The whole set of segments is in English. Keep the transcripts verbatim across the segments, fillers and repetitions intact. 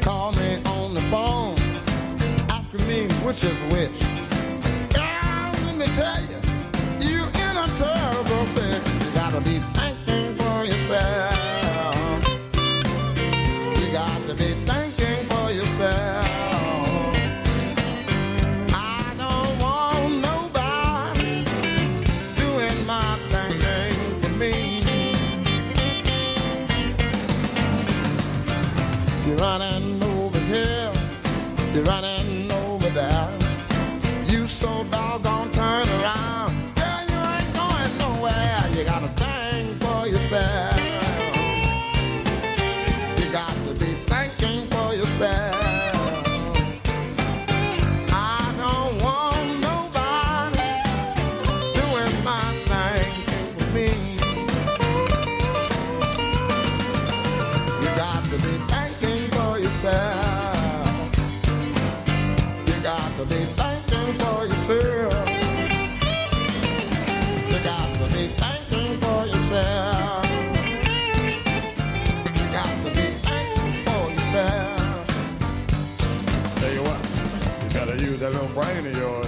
call me on the phone, asking me which is which. Girl, let me tell you, you in a terrible fix. You gotta be thinking for yourself. You got to be thinking for yourself. I don't want nobody doing my thinking for me. You're running over here, you're running over there. You so doggone turn around, girl, you ain't going nowhere. You gotta think for yourself. You got to be thinking for yourself. I don't want nobody doing my thing for me. You got to be thinking for yourself. You got to be thinking for yourself. You got to be thinking for yourself. You got to be thinking for yourself. Tell you what, you gotta use that little brain of yours.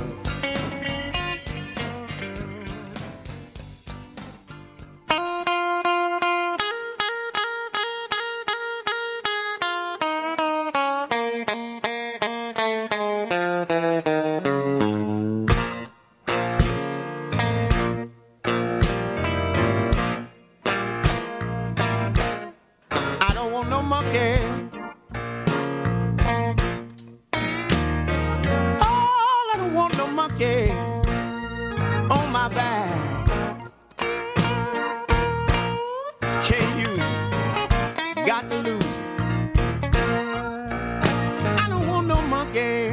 I don't want no monkey. Oh, I don't want no monkey on my back. Can't use it, got to lose it. I don't want no monkey.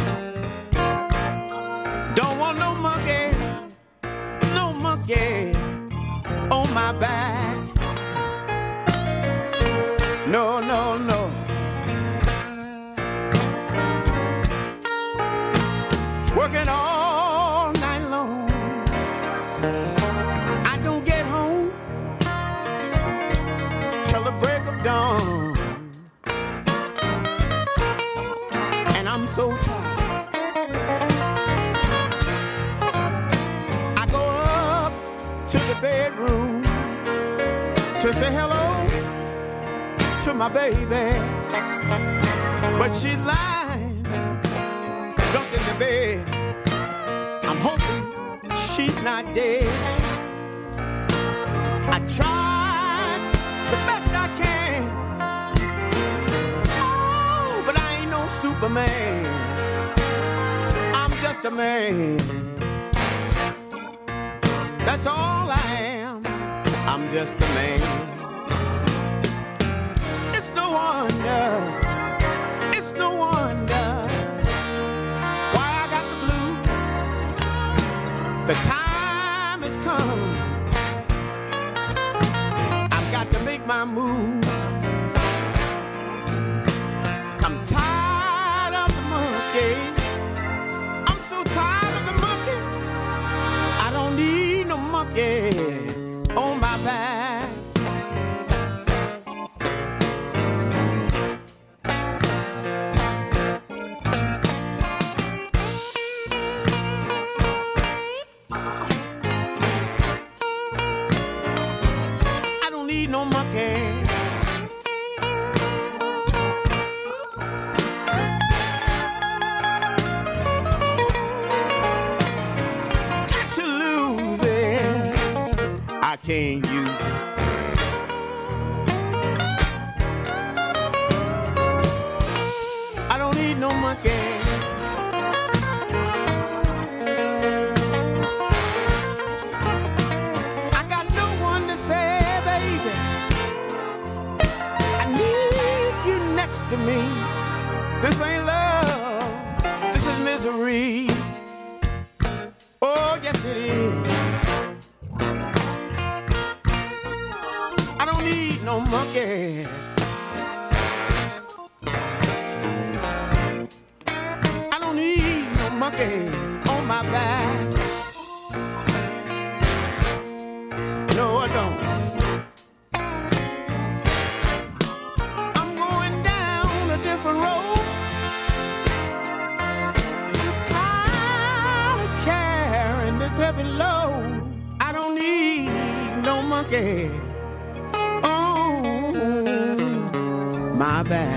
Don't want no monkey, no monkey on my back. No, no, no. Working all night long. I don't get home till the break of dawn. And I'm so tired. I go up to the bedroom to say hello to my baby, but she's lying drunk in the bed. I'm hoping she's not dead. I tried the best I can. Oh, but I ain't no Superman. I'm just a man. That's all I am. I'm just a man. No wonder, it's no wonder why I got the blues. The time has come. I've got to make my move. I'm tired of the monkey. I'm so tired of the monkey. I don't need no monkey on my back. No monkey. Got to lose it. I can't use it. I don't need no monkey. To me, this ain't love, this is misery. Oh, yes it is. I don't need no monkey. I don't need no monkey on my back. No, I don't. Different road. monkey on my back.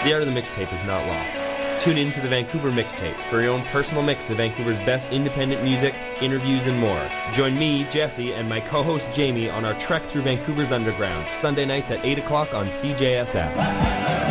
The art of the mixtape is not lost. Tune in to the Vancouver Mixtape for your own personal mix of Vancouver's best independent music, interviews, and more. Join me, Jesse, and my co-host Jamie on our trek through Vancouver's underground, Sunday nights at eight o'clock on C J S F.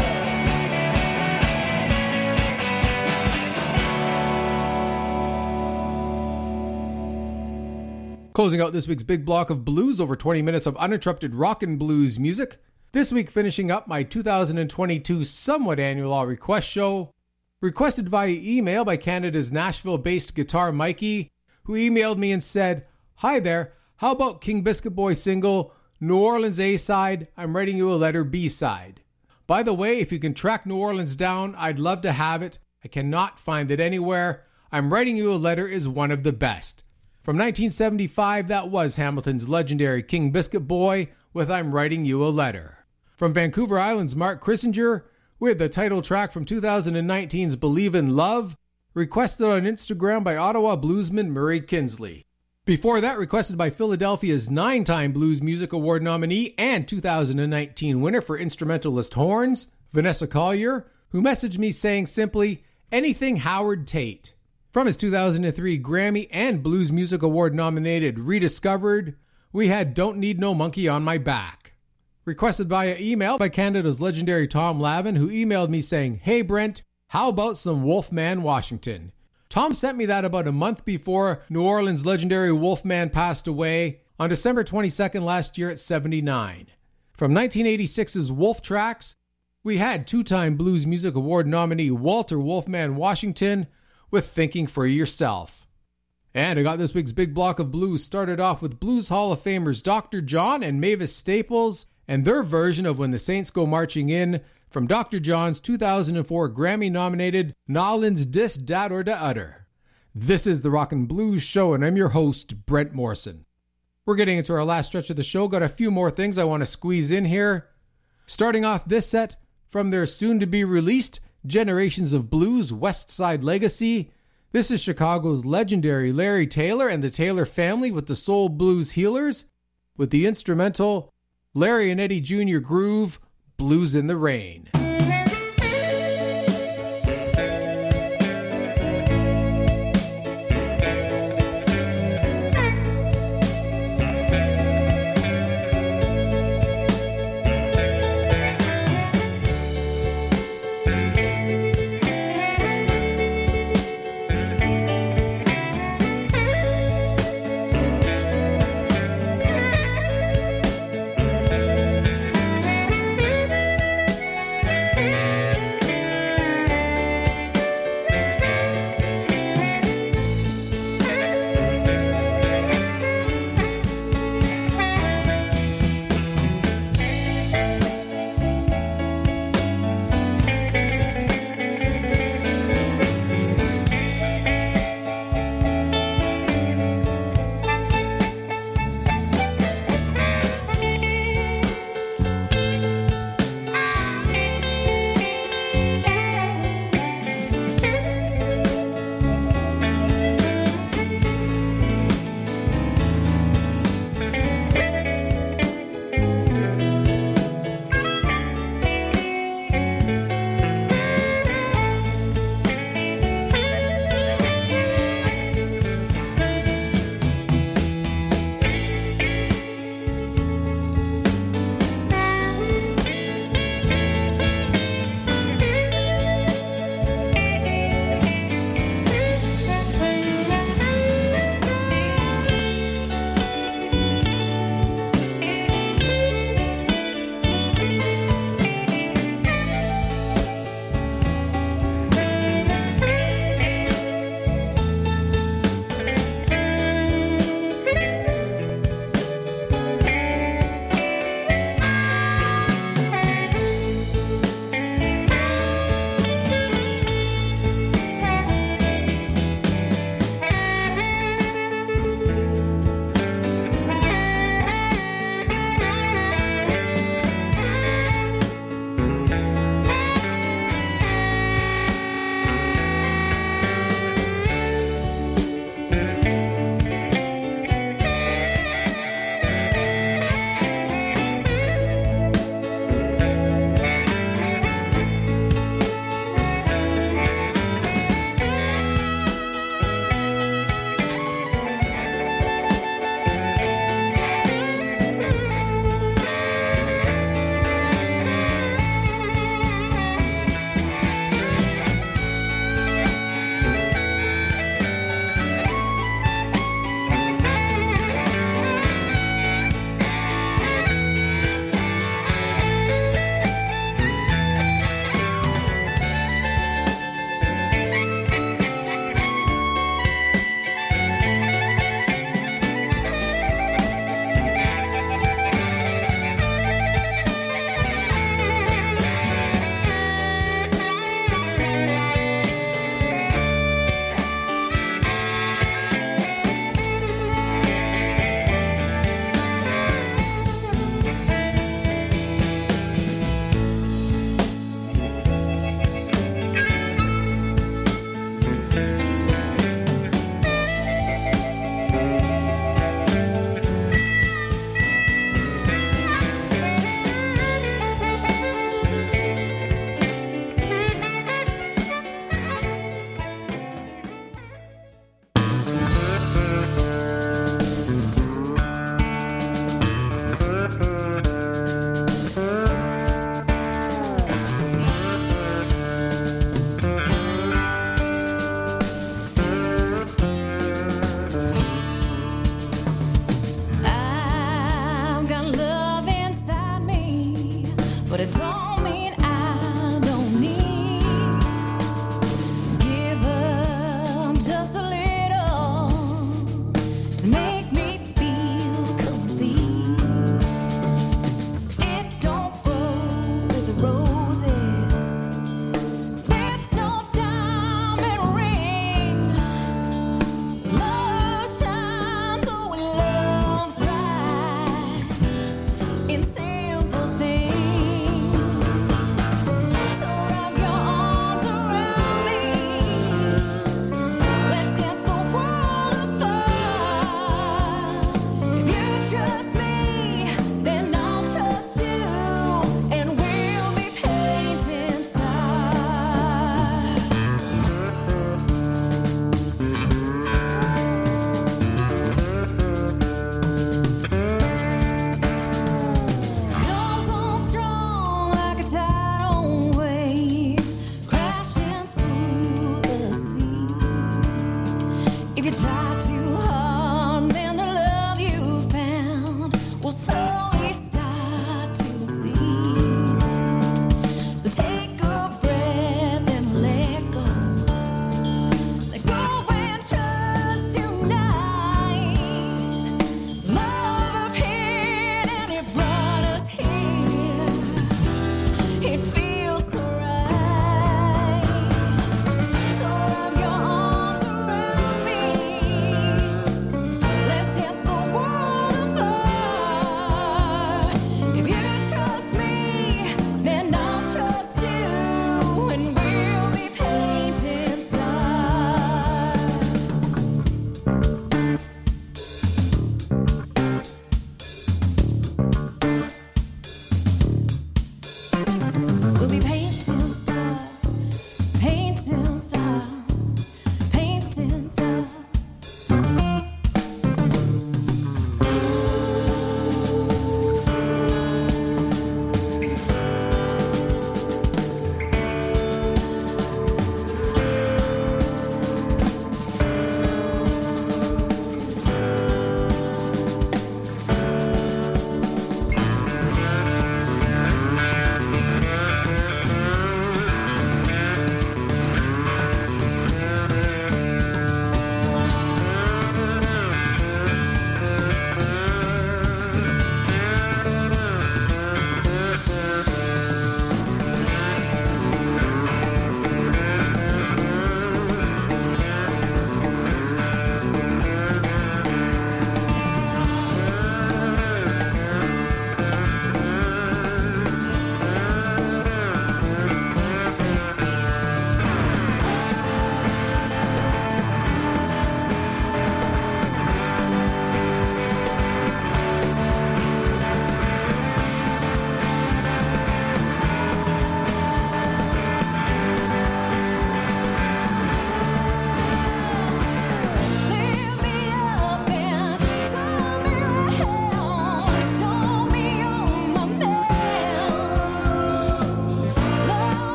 Closing out this week's big block of blues, over twenty minutes of uninterrupted rock and blues music. This week finishing up my two thousand twenty-two somewhat annual all request show. Requested via email by Canada's Nashville-based guitar Mikey, who emailed me and said, "Hi there, how about King Biscuit Boy single, New Orleans A-side, I'm writing you a letter B-side. By the way, if you can track New Orleans down, I'd love to have it. I cannot find it anywhere. I'm writing you a letter is one of the best." From nineteen seventy-five, that was Hamilton's legendary King Biscuit Boy with I'm Writing You a Letter. From Vancouver Island's Mark Christinger, with the title track from two thousand nineteen's Believe in Love, requested on Instagram by Ottawa bluesman Murray Kinsley. Before that, requested by Philadelphia's nine-time Blues Music Award nominee and two thousand nineteen winner for instrumentalist horns, Vanessa Collier, who messaged me saying simply, "Anything Howard Tate." From his two thousand three Grammy and Blues Music Award nominated Rediscovered, we had Don't Need No Monkey on My Back. Requested via email by Canada's legendary Tom Lavin, who emailed me saying, "Hey Brent, how about some Wolfman Washington?" Tom sent me that about a month before New Orleans' legendary Wolfman passed away on December twenty-second last year at seventy-nine. From nineteen eighty-six's Wolf Tracks, we had two-time Blues Music Award nominee Walter Wolfman Washington with Thinking for Yourself. And I got this week's big block of blues started off with Blues Hall of Famers Doctor John and Mavis Staples and their version of When the Saints Go Marching In from Doctor John's two thousand four Grammy-nominated Nolans Dis Dat or Da Utter. This is the Rockin' Blues Show, and I'm your host, Brent Morrison. We're getting into our last stretch of the show. Got a few more things I want to squeeze in here. Starting off this set from their soon-to-be-released Generations of Blues West Side Legacy. This is Chicago's legendary Larry Taylor and the Taylor Family with the Soul Blues Healers with the instrumental Larry and Eddie Junior Groove, Blues in the Rain.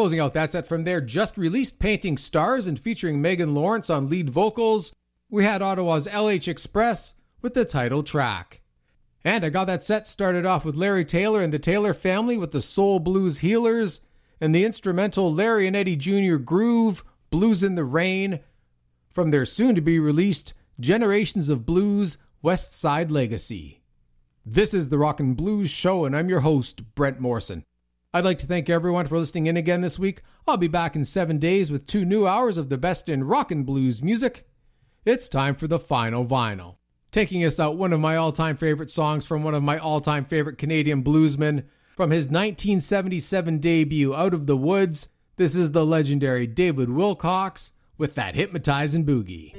Closing out that set from their just-released Painting Stars and featuring Megan Lawrence on lead vocals, we had Ottawa's L H Express with the title track. And I got that set started off with Larry Taylor and the Taylor Family with the Soul Blues Healers and the instrumental Larry and Eddie Junior Groove, Blues in the Rain, from their soon-to-be-released Generations of Blues West Side Legacy. This is the Rockin' Blues Show, and I'm your host, Brent Morrison. I'd like to thank everyone for listening in again this week. I'll be back in seven days with two new hours of the best in rockin' blues music. It's time for the final vinyl. Taking us out, one of my all-time favorite songs from one of my all-time favorite Canadian bluesmen. From his nineteen seventy-seven debut, Out of the Woods, this is the legendary David Wilcox with that Hypnotizing Boogie.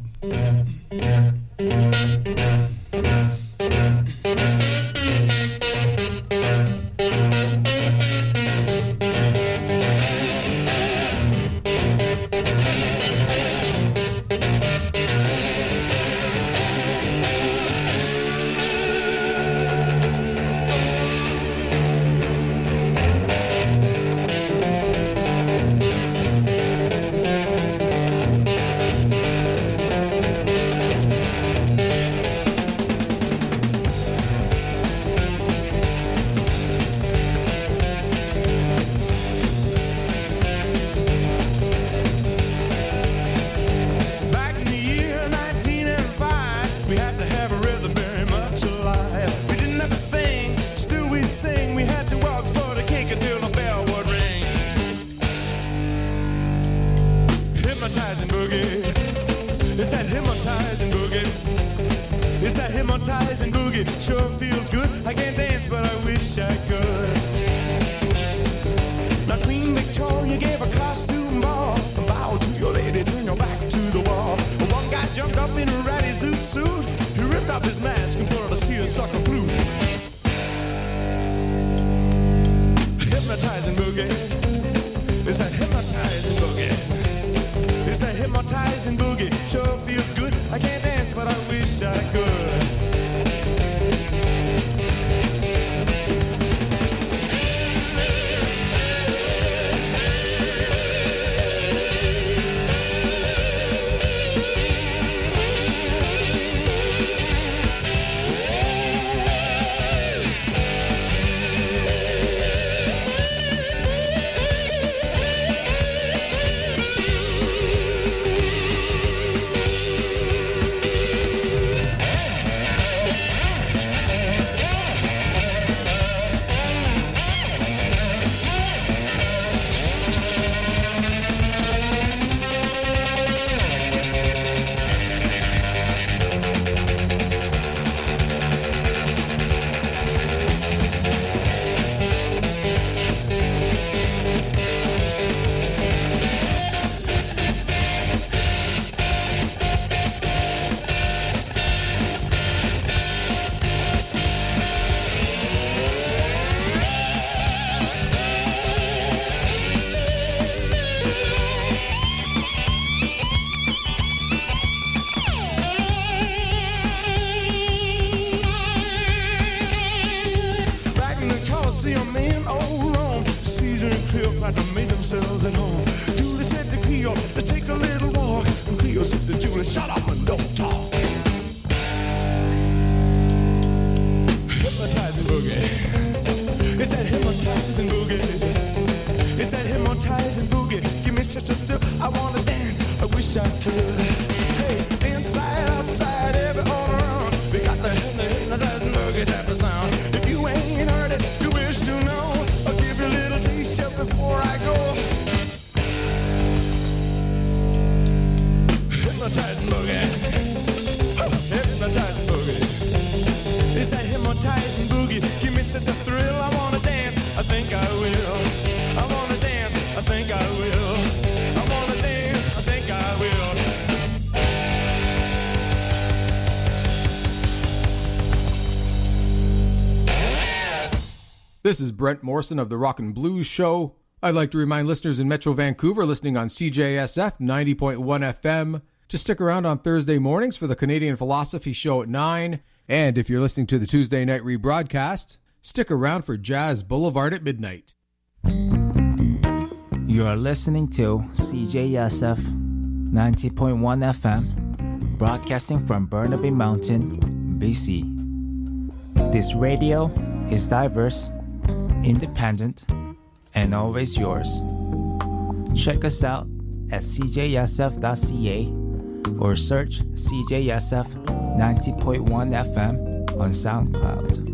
This is Brent Morrison of the Rockin' Blues Show. I'd like to remind listeners in Metro Vancouver listening on C J S F ninety point one F M to stick around on Thursday mornings for the Canadian Philosophy Show at nine. And if you're listening to the Tuesday night rebroadcast, stick around for Jazz Boulevard at midnight. You are listening to C J S F ninety point one F M, broadcasting from Burnaby Mountain, B C. This radio is diverse, independent, and always yours. Check us out at c j s f dot c a or search C J S F ninety point one F M on SoundCloud.